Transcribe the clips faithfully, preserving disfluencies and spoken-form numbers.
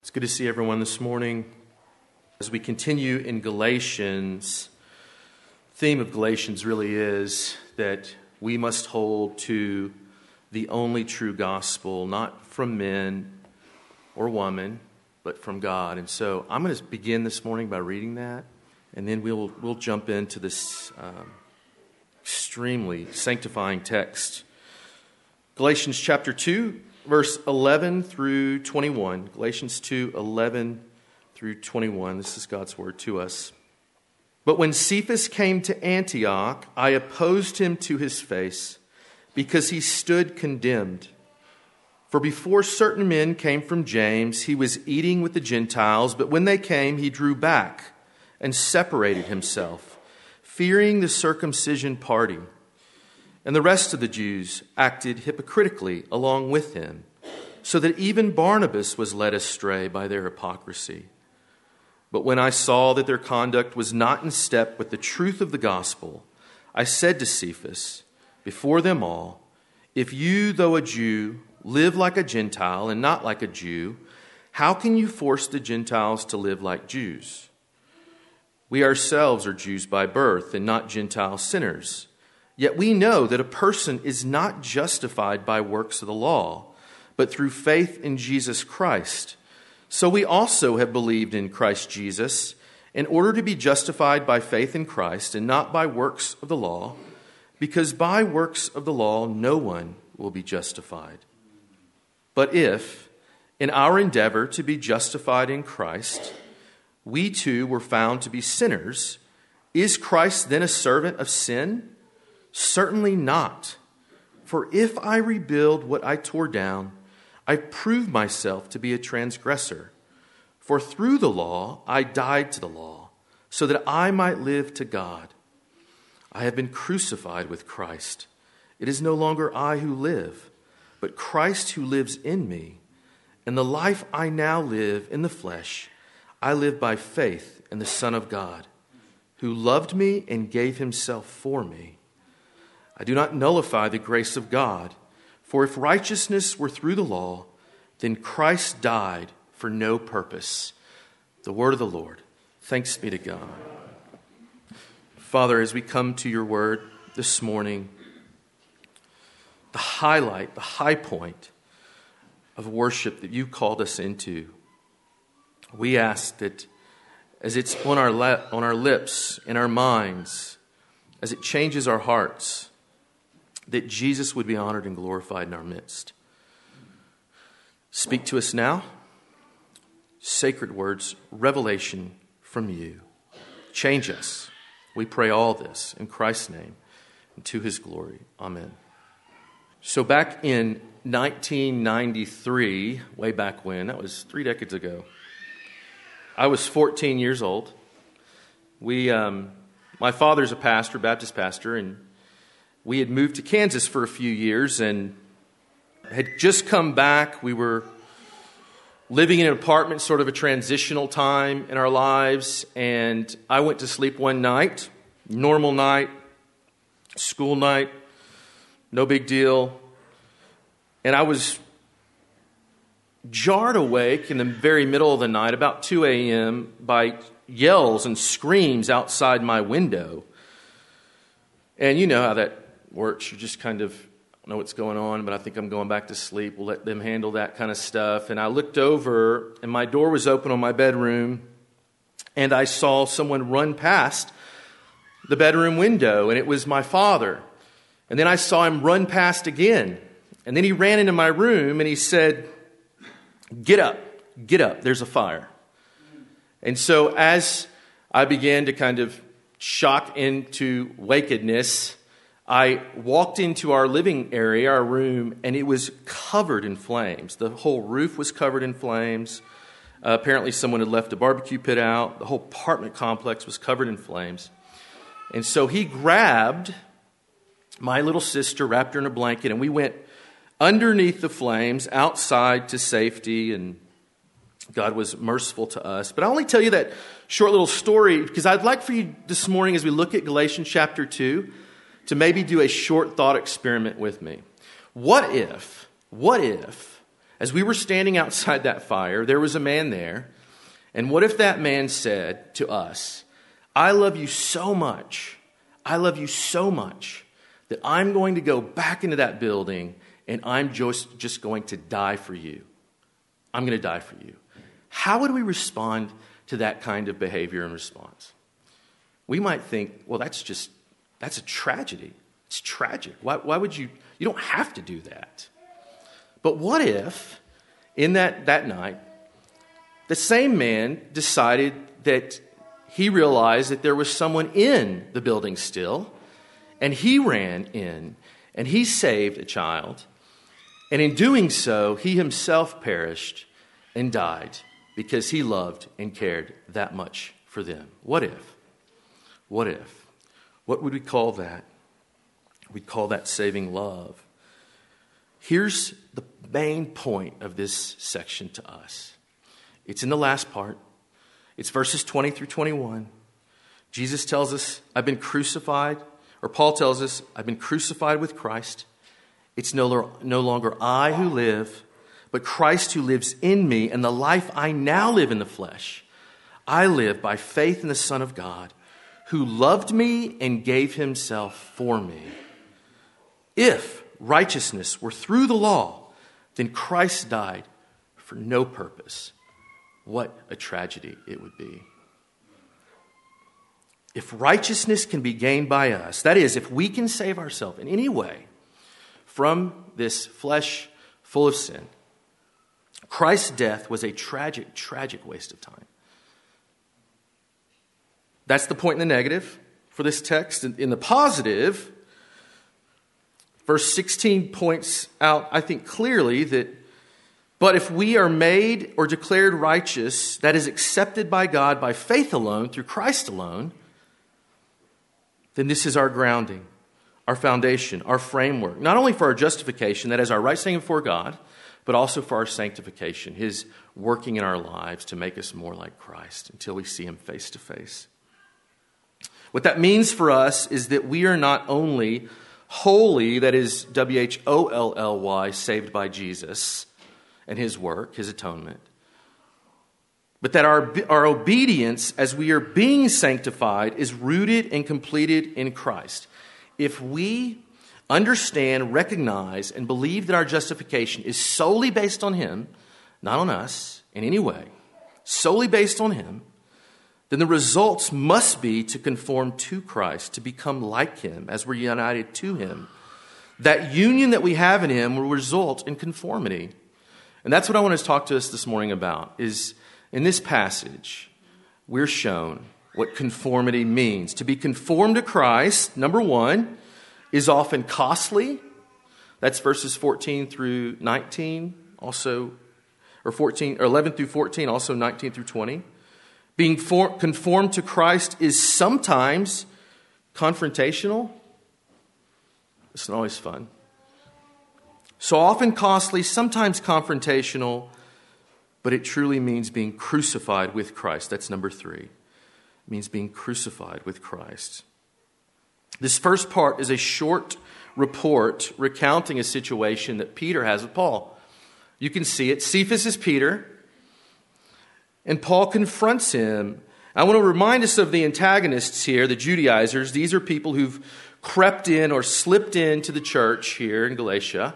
It's good to see everyone this morning. As we continue in Galatians, the theme of Galatians really is that we must hold to the only true gospel, not from men or woman, but from God. And so I'm going to begin this morning by reading that, and then we'll we'll jump into this um, extremely sanctifying text. Galatians chapter two, verse eleven through twenty-one. Galatians two, eleven through twenty-one. This is God's word to us. But when Cephas came to Antioch, I opposed him to his face, because he stood condemned. For before certain men came from James, he was eating with the Gentiles, but when they came, he drew back and separated himself, fearing the circumcision party. And the rest of the Jews acted hypocritically along with him, so that even Barnabas was led astray by their hypocrisy. But when I saw that their conduct was not in step with the truth of the gospel, I said to Cephas, before them all, if you, though a Jew, live like a Gentile and not like a Jew, how can you force the Gentiles to live like Jews? We ourselves are Jews by birth and not Gentile sinners. Yet we know that a person is not justified by works of the law, but through faith in Jesus Christ. So we also have believed in Christ Jesus in order to be justified by faith in Christ and not by works of the law, because by works of the law no one will be justified. But if, in our endeavor to be justified in Christ, we too were found to be sinners, is Christ then a servant of sin? Certainly not. For if I rebuild what I tore down, I prove myself to be a transgressor. For through the law I died to the law, so that I might live to God. I have been crucified with Christ. It is no longer I who live, but Christ who lives in me. And the life I now live in the flesh, I live by faith in the Son of God, who loved me and gave himself for me. I do not nullify the grace of God, for if righteousness were through the law, then Christ died for no purpose. The word of the Lord. Thanks be to God. Father, as we come to your word this morning, the highlight, the high point of worship that you called us into, we ask that as it's on our la- on our lips, in our minds, as it changes our hearts, that Jesus would be honored and glorified in our midst. Speak to us now. Sacred words, revelation from you. Change us. We pray all this in Christ's name and to his glory. Amen. So back in nineteen ninety-three, way back when, that was three decades ago, I was fourteen years old. We, um, my father's a pastor, Baptist pastor, and we had moved to Kansas for a few years and had just come back. We were living in an apartment, sort of a transitional time in our lives. And I went to sleep one night, normal night, school night, no big deal. And I was jarred awake in the very middle of the night, about two a.m., by yells and screams outside my window. And you know how that works. You just kind of don't know what's going on, but I think I'm going back to sleep. We'll let them handle that kind of stuff. And I looked over, and my door was open on my bedroom, and I saw someone run past the bedroom window, and it was my father. And then I saw him run past again. And then he ran into my room, and he said, "Get up, get up, there's a fire." And so as I began to kind of shock into wakedness, I walked into our living area, our room, and it was covered in flames. The whole roof was covered in flames. Uh, apparently someone had left a barbecue pit out. The whole apartment complex was covered in flames. And so he grabbed my little sister, wrapped her in a blanket, and we went underneath the flames, outside to safety, and God was merciful to us. But I only tell you that short little story because I'd like for you this morning, as we look at Galatians chapter two, to maybe do a short thought experiment with me. What if, what if As we were standing outside that fire, there was a man there. And what if that man said to us, I love you so much, I love you so much that I'm going to go back into that building and I'm just, just going to die for you. I'm going to die for you. How would we respond to that kind of behavior and response? We might think, well, that's just, that's a tragedy. It's tragic. Why, why would you, you don't have to do that. But what if, in that, that night, the same man decided that he realized that there was someone in the building still, and he ran in, and he saved a child, and in doing so, he himself perished and died because he loved and cared that much for them. What if? What if? What would we call that? We'd call that saving love. Here's the main point of this section to us. It's in the last part. It's verses twenty through twenty-one. Jesus tells us, I've been crucified, or Paul tells us, I've been crucified with Christ. It's no, no longer I who live, but Christ who lives in me, and the life I now live in the flesh, I live by faith in the Son of God, who loved me and gave himself for me. If righteousness were through the law, then Christ died for no purpose. What a tragedy it would be. If righteousness can be gained by us, that is, if we can save ourselves in any way from this flesh full of sin, Christ's death was a tragic, tragic waste of time. That's the point in the negative for this text. In the positive, verse sixteen points out, I think clearly, that but if we are made or declared righteous, that is accepted by God by faith alone, through Christ alone, then this is our grounding, our foundation, our framework, not only for our justification, that is our right standing before God, but also for our sanctification, his working in our lives to make us more like Christ until we see him face to face. What that means for us is that we are not only wholly, that is W H O L L Y, saved by Jesus and his work, his atonement, but that our, our obedience as we are being sanctified is rooted and completed in Christ. If we understand, recognize, and believe that our justification is solely based on him, not on us in any way, solely based on him, then the results must be to conform to Christ, to become like him as we're united to him. That union that we have in him will result in conformity. And that's what I want to talk to us this morning about, is in this passage, we're shown what conformity means. To be conformed to Christ, number one, is often costly. That's verses fourteen through nineteen, also, or fourteen, or eleven through fourteen, also nineteen through twenty. Being for, conformed to Christ is sometimes confrontational. It's not always fun. So often costly, sometimes confrontational, but it truly means being crucified with Christ. That's number three. It means being crucified with Christ. This first part is a short report recounting a situation that Peter has with Paul. You can see it. Cephas is Peter, and Paul confronts him. I want to remind us of the antagonists here, the Judaizers. These are people who've crept in or slipped into the church here in Galatia,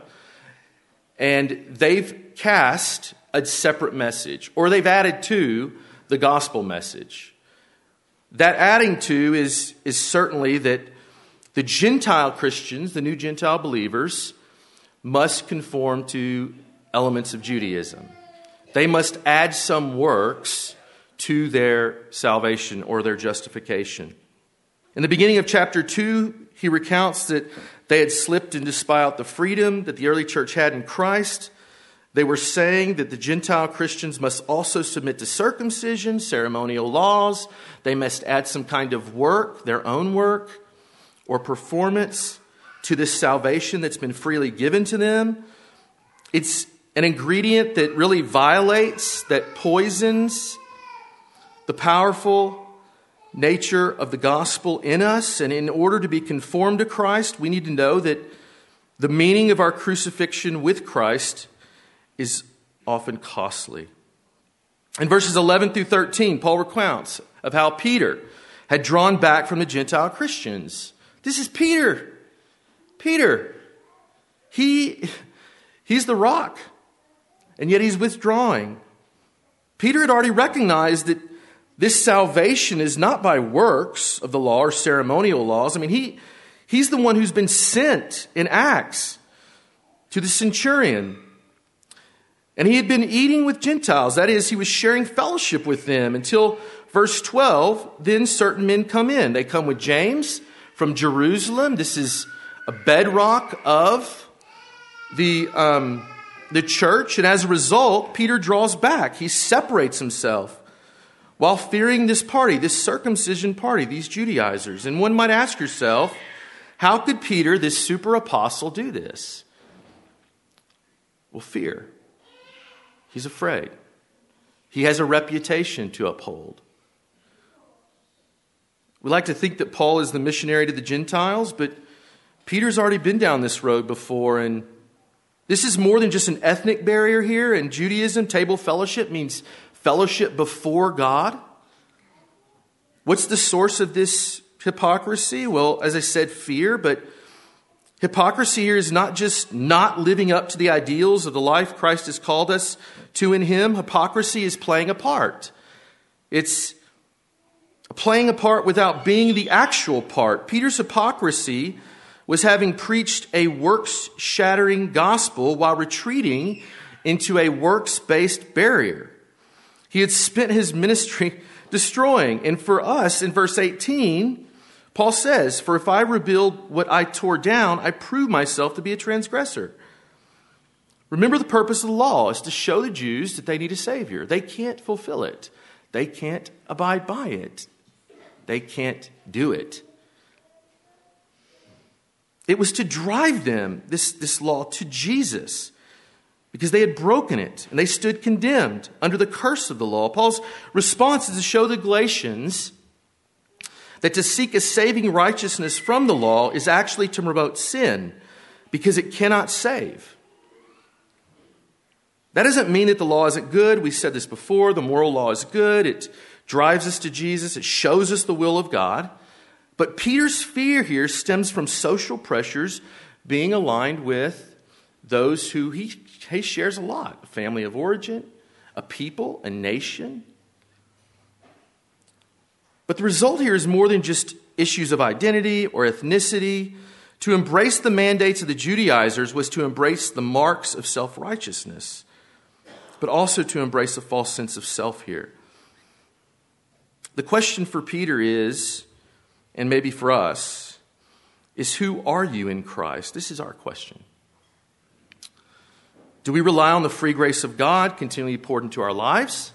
and they've cast a separate message, or they've added to the gospel message. That adding to is, is certainly that the Gentile Christians, the new Gentile believers, must conform to elements of Judaism. They must add some works to their salvation or their justification. In the beginning of chapter two, he recounts that they had slipped and spy out the freedom that the early church had in Christ. They were saying that the Gentile Christians must also submit to circumcision, ceremonial laws. They must add some kind of work, their own work or performance, to this salvation that's been freely given to them. It's an ingredient that really violates, that poisons the powerful nature of the gospel in us. And in order to be conformed to Christ, we need to know that the meaning of our crucifixion with Christ is often costly. In verses eleven through thirteen, Paul recounts of how Peter had drawn back from the Gentile Christians. This is Peter. Peter. He, he's the rock, and yet he's withdrawing. Peter had already recognized that this salvation is not by works of the law or ceremonial laws. I mean, he, he's the one who's been sent in Acts to the centurion. And he had been eating with Gentiles. That is, he was sharing fellowship with them until verse twelve, then certain men come in. They come with James from Jerusalem. This is a bedrock of the, um, the church. And as a result, Peter draws back. He separates himself while fearing this party, this circumcision party, these Judaizers. And one might ask yourself, how could Peter, this super apostle, do this? Well, fear. He's afraid. He has a reputation to uphold. We like to think that Paul is the missionary to the Gentiles, but Peter's already been down this road before, and this is more than just an ethnic barrier here. In Judaism, table fellowship means fellowship before God. What's the source of this hypocrisy? Well, as I said, fear, but hypocrisy here is not just not living up to the ideals of the life Christ has called us to in Him. Hypocrisy is playing a part. It's playing a part without being the actual part. Peter's hypocrisy was having preached a works-shattering gospel while retreating into a works-based barrier. He had spent his ministry destroying. And for us, in verse eighteen, Paul says, "For if I rebuild what I tore down, I prove myself to be a transgressor." Remember, the purpose of the law is to show the Jews that they need a Savior. They can't fulfill it. They can't abide by it. They can't do it. It was to drive them, this, this law, to Jesus, because they had broken it and they stood condemned under the curse of the law. Paul's response is to show the Galatians that to seek a saving righteousness from the law is actually to promote sin, because it cannot save. That doesn't mean that the law isn't good. We said this before. The moral law is good. It drives us to Jesus. It shows us the will of God. But Peter's fear here stems from social pressures being aligned with those who he, he shares a lot. A family of origin, a people, a nation. But the result here is more than just issues of identity or ethnicity. To embrace the mandates of the Judaizers was to embrace the marks of self-righteousness, but also to embrace a false sense of self here. The question for Peter is, and maybe for us, is who are you in Christ? This is our question. Do we rely on the free grace of God continually poured into our lives?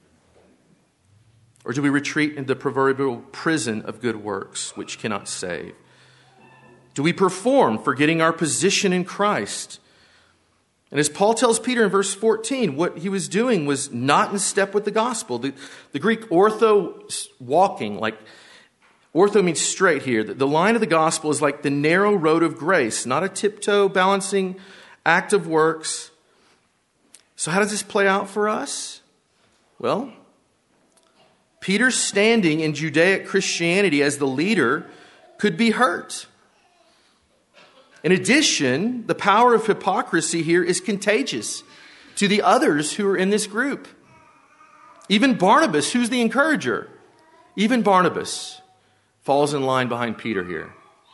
Or do we retreat into the proverbial prison of good works, which cannot save? Do we perform, forgetting our position in Christ? And as Paul tells Peter in verse fourteen, what he was doing was not in step with the gospel. The, the Greek ortho, walking, like ortho means straight here. The, the line of the gospel is like the narrow road of grace, not a tiptoe balancing act of works. So how does this play out for us? Well, Peter's standing in Judaic Christianity as the leader could be hurt. In addition, the power of hypocrisy here is contagious to the others who are in this group. Even Barnabas, who's the encourager, even Barnabas falls in line behind Peter here.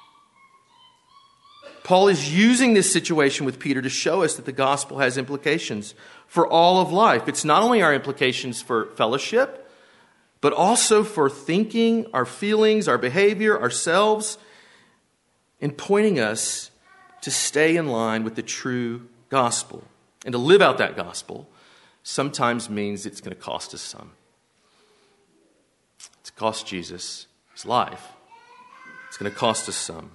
Paul is using this situation with Peter to show us that the gospel has implications for all of life. It's not only our implications for fellowship, but also for thinking, our feelings, our behavior, ourselves, and pointing us to stay in line with the true gospel. And to live out that gospel sometimes means it's going to cost us some. It's cost Jesus his life. It's going to cost us some.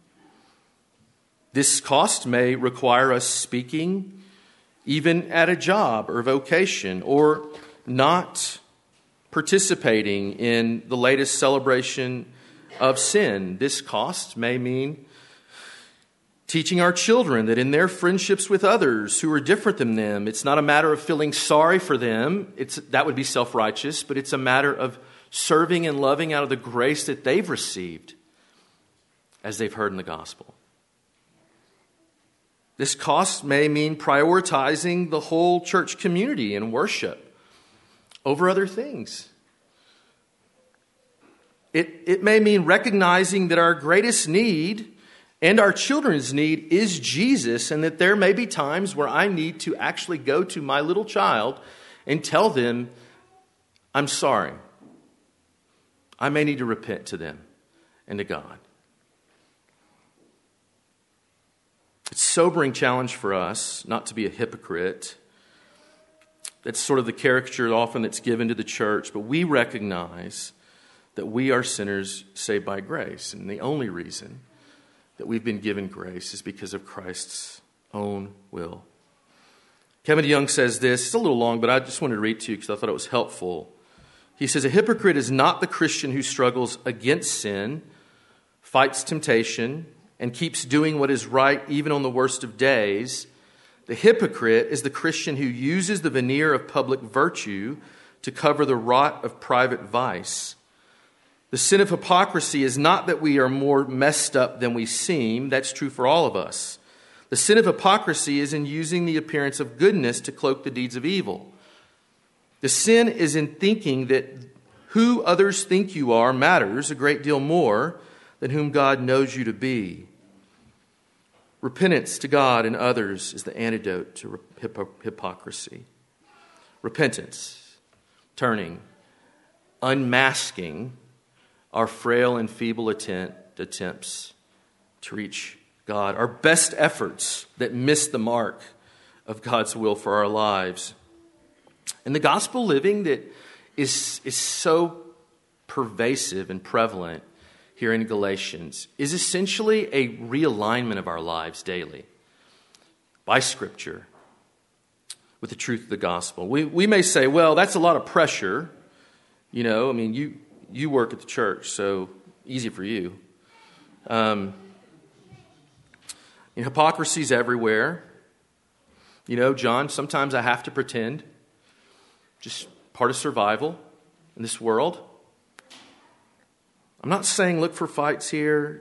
This cost may require us speaking even at a job or vocation, or not participating in the latest celebration of sin. This cost may mean Teaching our children that in their friendships with others who are different than them, it's not a matter of feeling sorry for them. It's, that would be self-righteous, but it's a matter of serving and loving out of the grace that they've received as they've heard in the gospel. This cost may mean prioritizing the whole church community and worship over other things. It, it may mean recognizing that our greatest need and our children's need is Jesus, and that there may be times where I need to actually go to my little child and tell them, I'm sorry. I may need to repent to them and to God. It's a sobering challenge for us not to be a hypocrite. That's sort of the caricature often that's given to the church, but we recognize that we are sinners saved by grace, and the only reason that we've been given grace is because of Christ's own will. Kevin DeYoung says this. It's a little long, but I just wanted to read to you because I thought it was helpful. He says, a hypocrite is not the Christian who struggles against sin, fights temptation, and keeps doing what is right even on the worst of days. The hypocrite is the Christian who uses the veneer of public virtue to cover the rot of private vice. The sin of hypocrisy is not that we are more messed up than we seem. That's true for all of us. The sin of hypocrisy is in using the appearance of goodness to cloak the deeds of evil. The sin is in thinking that who others think you are matters a great deal more than whom God knows you to be. Repentance to God and others is the antidote to hypo- hypocrisy. Repentance, turning, unmasking our frail and feeble attempt, attempts to reach God, our best efforts that miss the mark of God's will for our lives. And the gospel living that is, is so pervasive and prevalent here in Galatians is essentially a realignment of our lives daily by Scripture with the truth of the gospel. We, we may say, well, that's a lot of pressure. You know, I mean, you... You work at the church, so easy for you. Um, you know, hypocrisy's everywhere. You know, John, sometimes I have to pretend. Just part of survival in this world. I'm not saying look for fights here.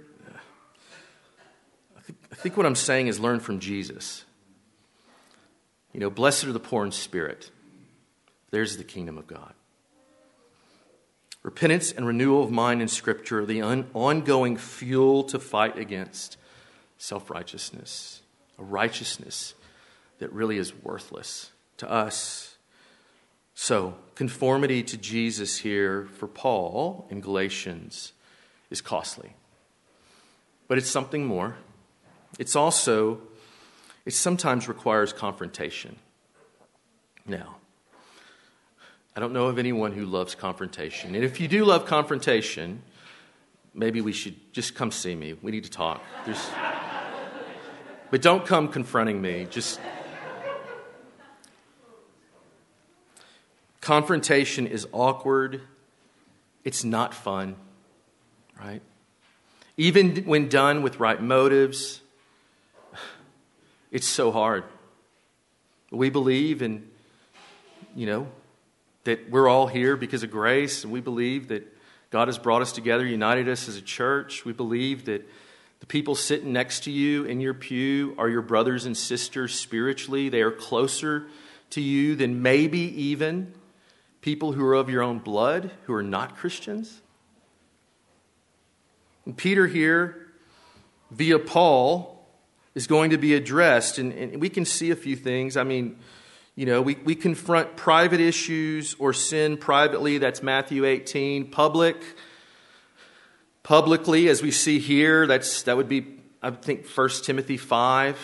I think, I think what I'm saying is learn from Jesus. You know, blessed are the poor in spirit. There's the kingdom of God. Repentance and renewal of mind in Scripture are the un- ongoing fuel to fight against self-righteousness, a righteousness that really is worthless to us. So, conformity to Jesus here for Paul in Galatians is costly. But it's something more. It's also, it sometimes requires confrontation. Now, I don't know of anyone who loves confrontation. And if you do love confrontation, maybe we should just come see me. We need to talk. There's... But don't come confronting me. Just confrontation is awkward. It's not fun, right? Even when done with right motives, it's so hard. We believe in, you know, that we're all here because of grace, and we believe that God has brought us together, united us as a church. We believe that the people sitting next to you in your pew are your brothers and sisters spiritually. They are closer to you than maybe even people who are of your own blood, who are not Christians. And Peter here, via Paul, is going to be addressed, and, and we can see a few things. I mean, You know, we, we confront private issues or sin privately. That's Matthew eighteen. Public, publicly, as we see here, that's that would be, I think, First Timothy five.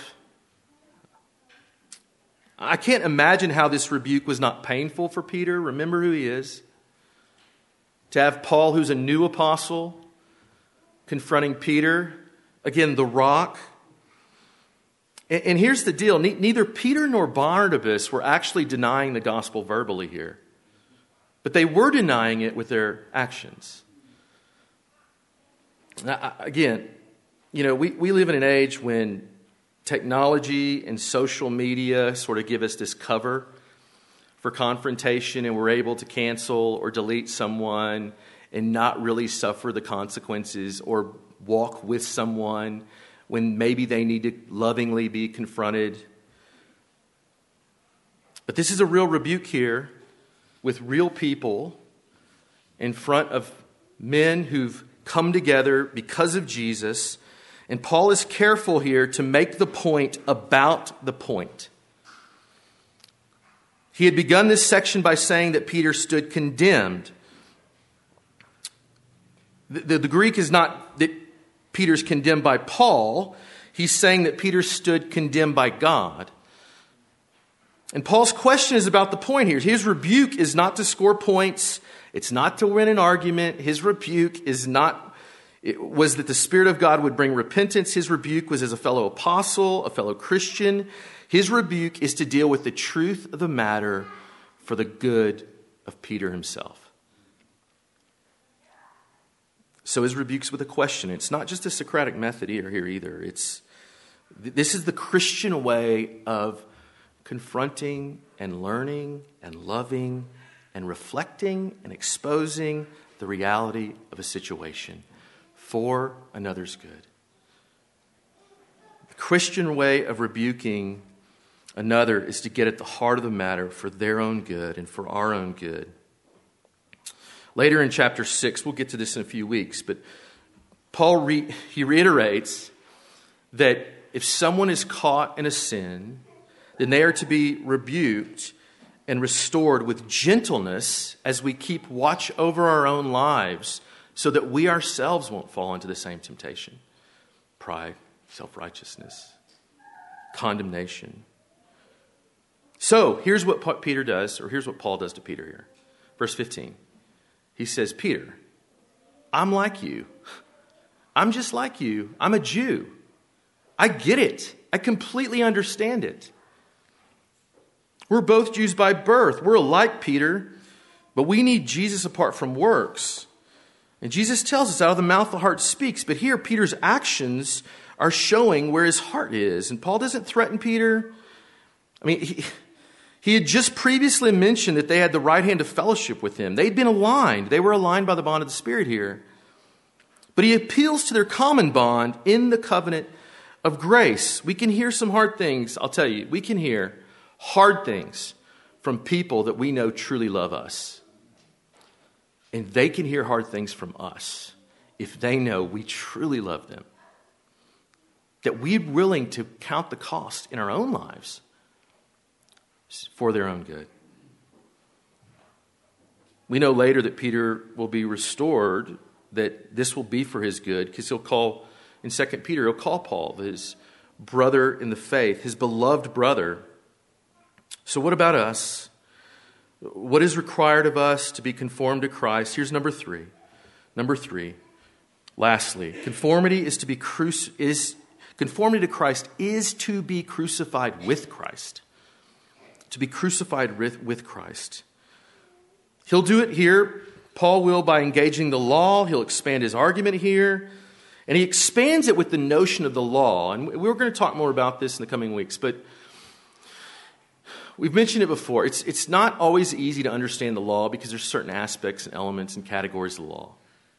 I can't imagine how this rebuke was not painful for Peter. Remember who he is. To have Paul, who's a new apostle, confronting Peter. Again, the rock. And here's the deal. Neither Peter nor Barnabas were actually denying the gospel verbally here. But they were denying it with their actions. Now, again, you know, we, we live in an age when technology and social media sort of give us this cover for confrontation, and we're able to cancel or delete someone and not really suffer the consequences or walk with someone when maybe they need to lovingly be confronted. But this is a real rebuke here with real people in front of men who've come together because of Jesus. And Paul is careful here to make the point about the point. He had begun this section by saying that Peter stood condemned. The, the, the Greek is not that Peter's condemned by Paul. He's saying that Peter stood condemned by God. And Paul's question is about the point here. His rebuke is not to score points. It's not to win an argument. His rebuke is not, it was that the Spirit of God would bring repentance. His rebuke was as a fellow apostle, a fellow Christian. His rebuke is to deal with the truth of the matter for the good of Peter himself. So his rebuke's with a question. It's not just a Socratic method here, here either. It's this is the Christian way of confronting and learning and loving and reflecting and exposing the reality of a situation for another's good. The Christian way of rebuking another is to get at the heart of the matter for their own good and for our own good. Later in chapter six, we'll get to this in a few weeks, but Paul re- he reiterates that if someone is caught in a sin, then they are to be rebuked and restored with gentleness as we keep watch over our own lives so that we ourselves won't fall into the same temptation. Pride, self-righteousness, condemnation. So here's what Peter does, or here's what Paul does to Peter here. Verse fifteen. He says, Peter, I'm like you. I'm just like you. I'm a Jew. I get it. I completely understand it. We're both Jews by birth. We're alike, Peter, but we need Jesus apart from works. And Jesus tells us out of the mouth the heart speaks. But here Peter's actions are showing where his heart is. And Paul doesn't threaten Peter. I mean, he, he had just previously mentioned that they had the right hand of fellowship with him. They'd been aligned. They were aligned by the bond of the Spirit here. But he appeals to their common bond in the covenant of grace. We can hear some hard things. I'll tell you, we can hear hard things from people that we know truly love us. And they can hear hard things from us if they know we truly love them. That we're willing to count the cost in our own lives for their own good. We know later that Peter will be restored, that this will be for his good, because he'll call, in Second Peter, he'll call Paul his brother in the faith, his beloved brother. So what about us? What is required of us to be conformed to Christ? Here's number three. Number three. Lastly, conformity is to be cruci- is conformity to Christ is to be crucified with Christ. To be crucified with, with Christ. He'll do it here. Paul will by engaging the law. He'll expand his argument here. And he expands it with the notion of the law. And we're going to talk more about this in the coming weeks. But we've mentioned it before. It's, it's not always easy to understand the law because there's certain aspects and elements and categories of the law.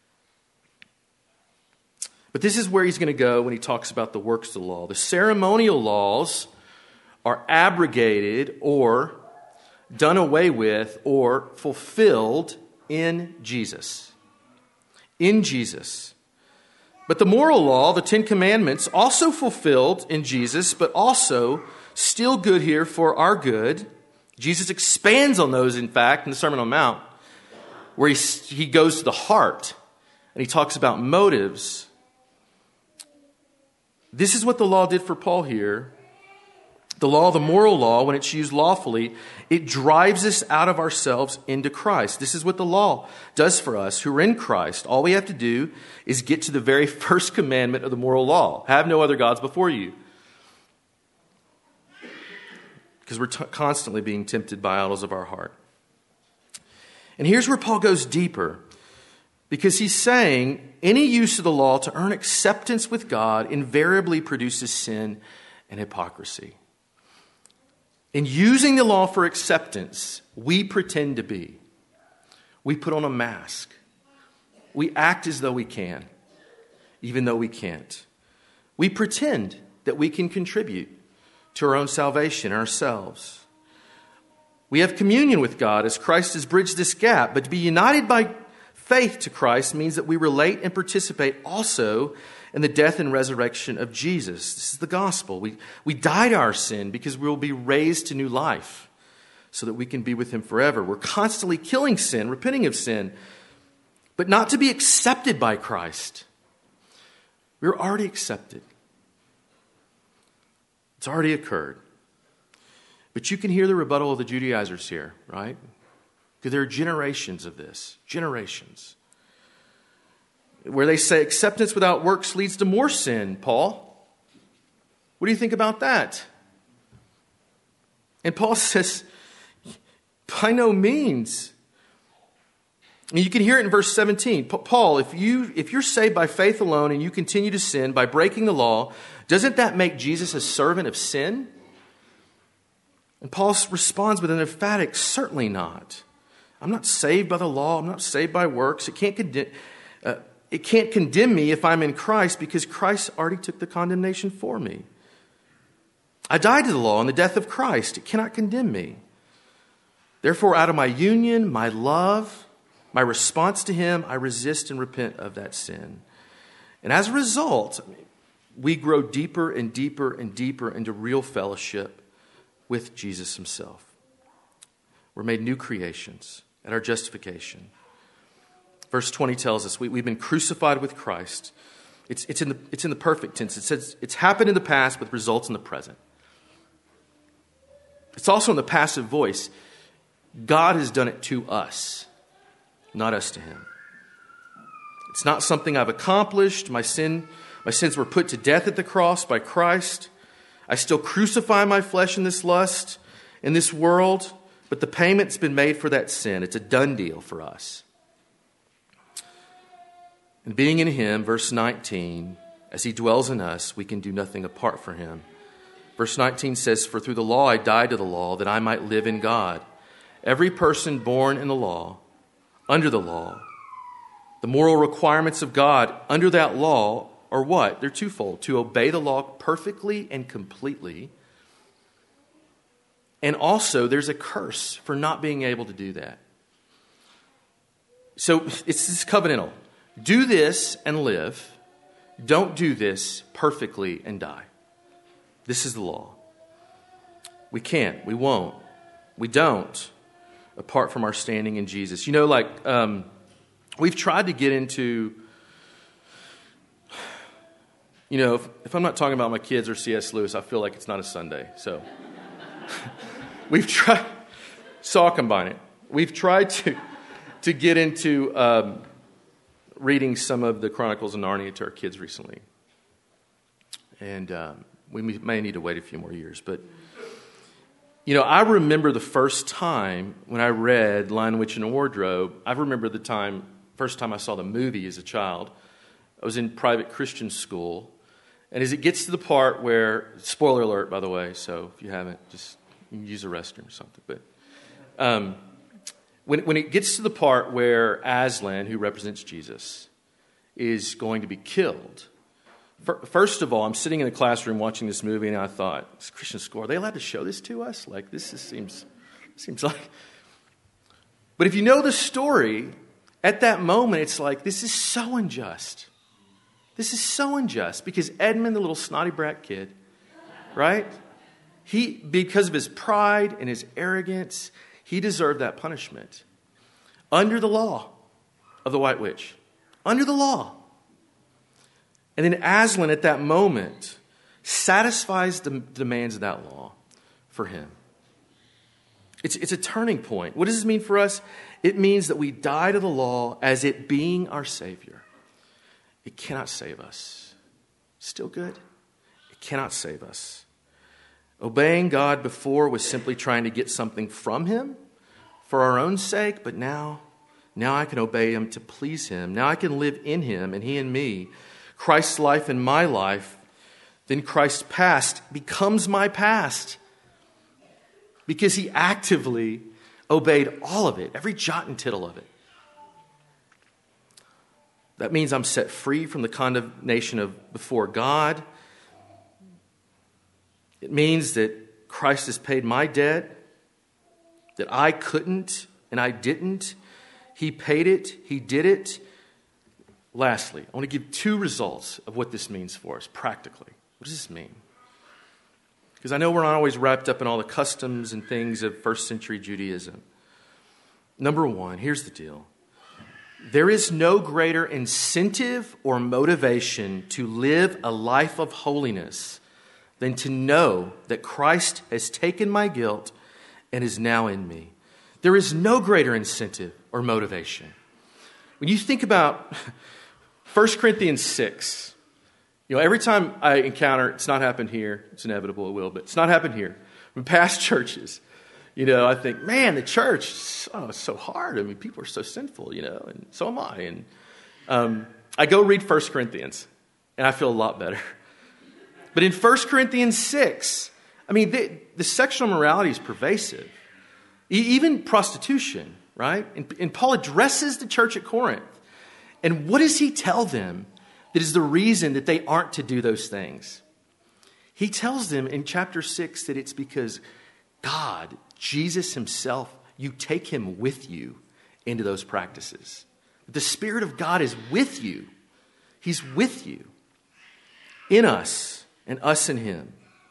But this is where he's going to go when he talks about the works of the law. The ceremonial laws are abrogated or done away with or fulfilled in Jesus. In Jesus. But the moral law, the Ten Commandments, also fulfilled in Jesus, but also still good here for our good. Jesus expands on those, in fact, in the Sermon on the Mount, where he, he goes to the heart and he talks about motives. This is what the law did for Paul here. The law, the moral law, when it's used lawfully, it drives us out of ourselves into Christ. This is what the law does for us who are in Christ. All we have to do is get to the very first commandment of the moral law. Have no other gods before you. Because we're t- constantly being tempted by idols of our heart. And here's where Paul goes deeper. Because he's saying any use of the law to earn acceptance with God invariably produces sin and hypocrisy. In using the law for acceptance, we pretend to be. We put on a mask. We act as though we can, even though we can't. We pretend that we can contribute to our own salvation ourselves. We have communion with God as Christ has bridged this gap, but to be united by faith to Christ means that we relate and participate also in the death and resurrection of Jesus. This is the gospel. We, we die to our sin because we will be raised to new life so that we can be with him forever. We're constantly killing sin, repenting of sin, but not to be accepted by Christ. We're already accepted. It's already occurred. But you can hear the rebuttal of the Judaizers here, right? Because there are generations of this. Generations. Where they say acceptance without works leads to more sin, Paul. What do you think about that? And Paul says, by no means. And you can hear it in verse seventeen. Paul, if, you, if you're saved by faith alone and you continue to sin by breaking the law, doesn't that make Jesus a servant of sin? And Paul responds with an emphatic, certainly not. I'm not saved by the law. I'm not saved by works. It can't condemn, uh, it can't condemn me if I'm in Christ because Christ already took the condemnation for me. I died to the law in the death of Christ. It cannot condemn me. Therefore, out of my union, my love, my response to him, I resist and repent of that sin. And as a result, we grow deeper and deeper and deeper into real fellowship with Jesus himself. We're made new creations at our justification. Verse twenty tells us we, we've been crucified with Christ. It's, it's, in the, it's in the perfect tense. It says it's happened in the past with results in the present. It's also in the passive voice. God has done it to us, not us to him. It's not something I've accomplished. My sin, my sins were put to death at the cross by Christ. I still crucify my flesh in this lust, in this world, but the payment's been made for that sin. It's a done deal for us. And being in him, verse nineteen, as he dwells in us, we can do nothing apart from him. Verse nineteen says, for through the law I died to the law, that I might live in God. Every person born in the law, under the law, the moral requirements of God under that law are what? They're twofold. To obey the law perfectly and completely. And also there's a curse for not being able to do that. So it's this covenantal. Do this and live. Don't do this perfectly and die. This is the law. We can't. We won't. We don't. Apart from our standing in Jesus. You know, like, um, we've tried to get into, you know, if, if I'm not talking about my kids or C S Lewis, I feel like it's not a Sunday. So, we've tried, so I'll combine it. We've tried to, to get into um, reading some of the Chronicles of Narnia to our kids recently. And um, we may need to wait a few more years, but you know, I remember the first time when I read Lion, Witch, and Wardrobe. I remember the time, first time I saw the movie as a child. I was in private Christian school. And as it gets to the part where, spoiler alert, by the way, so if you haven't, just you can use a restroom or something. But um, when, when it gets to the part where Aslan, who represents Jesus, is going to be killed, first of all, I'm sitting in the classroom watching this movie, and I thought, this Christian school, are they allowed to show this to us? Like, this just seems, seems like... But if you know the story, at that moment, it's like, this is so unjust. This is so unjust, because Edmund, the little snotty brat kid, right? He, because of his pride and his arrogance, he deserved that punishment. Under the law of the White Witch. Under the law. And then Aslan, at that moment, satisfies the demands of that law for him. It's, it's a turning point. What does this mean for us? It means that we die to the law as it being our Savior. It cannot save us. Still good? It cannot save us. Obeying God before was simply trying to get something from him for our own sake, but now, now I can obey him to please him. Now I can live in him and he in me. Christ's life in my life then Christ's past becomes my past because he actively obeyed all of it, every jot and tittle of it. That means I'm set free from the condemnation of before God. It means that Christ has paid my debt, that I couldn't and I didn't. He paid it. He did it. Lastly, I want to give two results of what this means for us practically. What does this mean? Because I know we're not always wrapped up in all the customs and things of first century Judaism. Number one, here's the deal. There is no greater incentive or motivation to live a life of holiness than to know that Christ has taken my guilt and is now in me. There is no greater incentive or motivation. When you think about First Corinthians six, you know, every time I encounter, it's not happened here, it's inevitable it will, but it's not happened here. From past churches, you know, I think, man, the church, oh, it's so hard. I mean, people are so sinful, you know, and so am I. And um, I go read First Corinthians, and I feel a lot better. But in First Corinthians six, I mean, the, the sexual morality is pervasive. E- even prostitution, right? And, and Paul addresses the church at Corinth. And what does he tell them that is the reason that they aren't to do those things? He tells them in chapter six that it's because God, Jesus himself, you take him with you into those practices. The Spirit of God is with you. He's with you, in us, and us in him.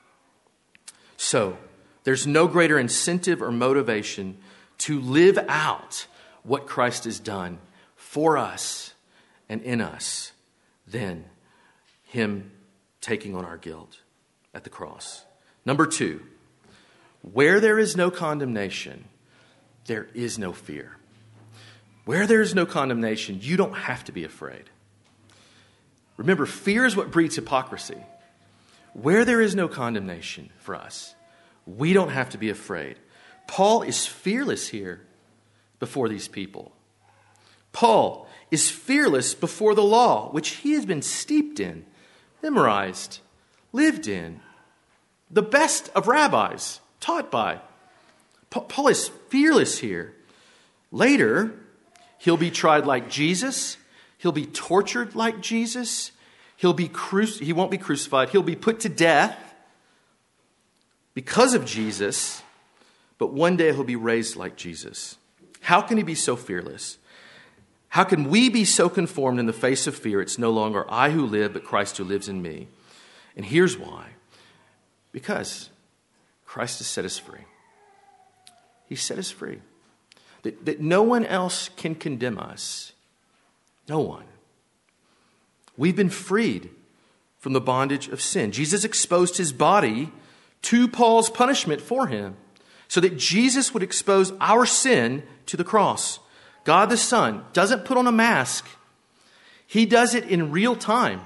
So, there's no greater incentive or motivation to live out what Christ has done for us and in us than him taking on our guilt at the cross. Number two, where there is no condemnation, there is no fear. Where there is no condemnation, you don't have to be afraid. Remember, fear is what breeds hypocrisy. Where there is no condemnation for us, we don't have to be afraid. Paul is fearless here before these people. Paul is fearless before the law, which he has been steeped in, memorized, lived in. The best of rabbis, taught by. Paul is fearless here. Later, he'll be tried like Jesus. He'll be tortured like Jesus. He'll be cru- he won't be crucified. He'll be put to death because of Jesus. But one day he'll be raised like Jesus. How can he be so fearless? How can we be so conformed in the face of fear? It's no longer I who live, but Christ who lives in me. And here's why. Because Christ has set us free. He set us free. That, that no one else can condemn us. No one. We've been freed from the bondage of sin. Jesus exposed his body to Paul's punishment for him so that Jesus would expose our sin to the cross. God the Son doesn't put on a mask. He does it in real time.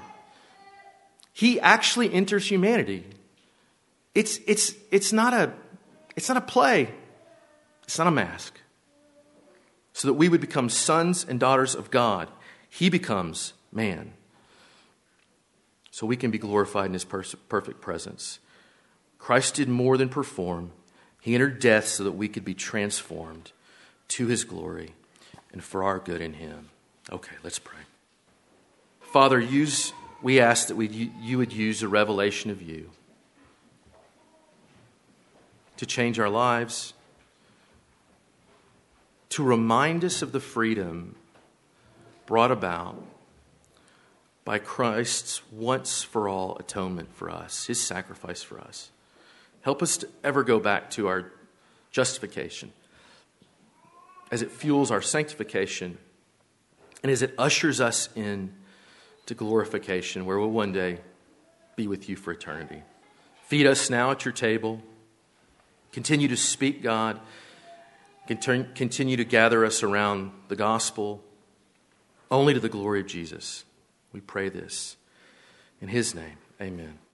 He actually enters humanity. It's, it's, it's, not a, it's not a play. It's not a mask. So that we would become sons and daughters of God. He becomes man. So we can be glorified in his pers- perfect presence. Christ did more than perform. He entered death so that we could be transformed to his glory and for our good in him. Okay, let's pray. Father, use, we ask that we, you would use a revelation of you to change our lives, to remind us of the freedom brought about by Christ's once-for-all atonement for us, his sacrifice for us. Help us to ever go back to our justification as it fuels our sanctification and as it ushers us in to glorification where we'll one day be with you for eternity. Feed us now at your table. Continue to speak, God. Continue to gather us around the gospel, only to the glory of Jesus. We pray this in his name. Amen.